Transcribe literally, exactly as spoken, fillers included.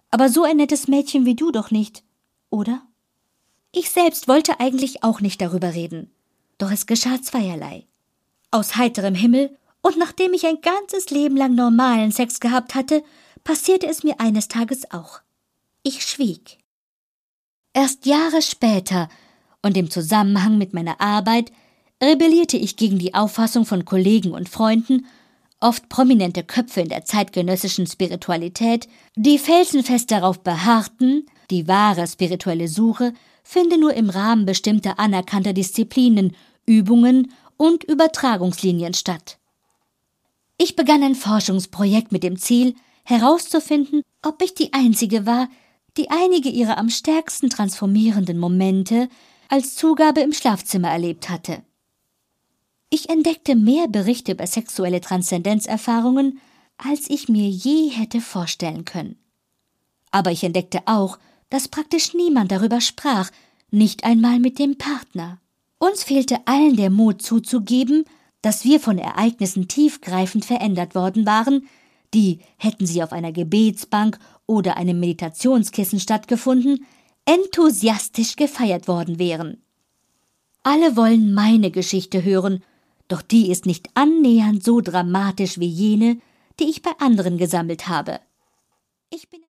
Aber so ein nettes Mädchen wie du doch nicht, oder? Ich selbst wollte eigentlich auch nicht darüber reden. Doch es geschah zweierlei. Aus heiterem Himmel und nachdem ich ein ganzes Leben lang normalen Sex gehabt hatte, passierte es mir eines Tages auch. Ich schwieg. Erst Jahre später und im Zusammenhang mit meiner Arbeit rebellierte ich gegen die Auffassung von Kollegen und Freunden, oft prominente Köpfe in der zeitgenössischen Spiritualität, die felsenfest darauf beharrten, die wahre spirituelle Suche finde nur im Rahmen bestimmter anerkannter Disziplinen, Übungen und Übertragungslinien statt. Ich begann ein Forschungsprojekt mit dem Ziel, herauszufinden, ob ich die Einzige war, die einige ihrer am stärksten transformierenden Momente als Zugabe im Schlafzimmer erlebt hatte. Ich entdeckte mehr Berichte über sexuelle Transzendenzerfahrungen, als ich mir je hätte vorstellen können. Aber ich entdeckte auch, dass praktisch niemand darüber sprach, nicht einmal mit dem Partner. Uns fehlte allen der Mut zuzugeben, dass wir von Ereignissen tiefgreifend verändert worden waren, die, hätten sie auf einer Gebetsbank oder einem Meditationskissen stattgefunden, enthusiastisch gefeiert worden wären. Alle wollen meine Geschichte hören, doch die ist nicht annähernd so dramatisch wie jene, die ich bei anderen gesammelt habe. Ich bin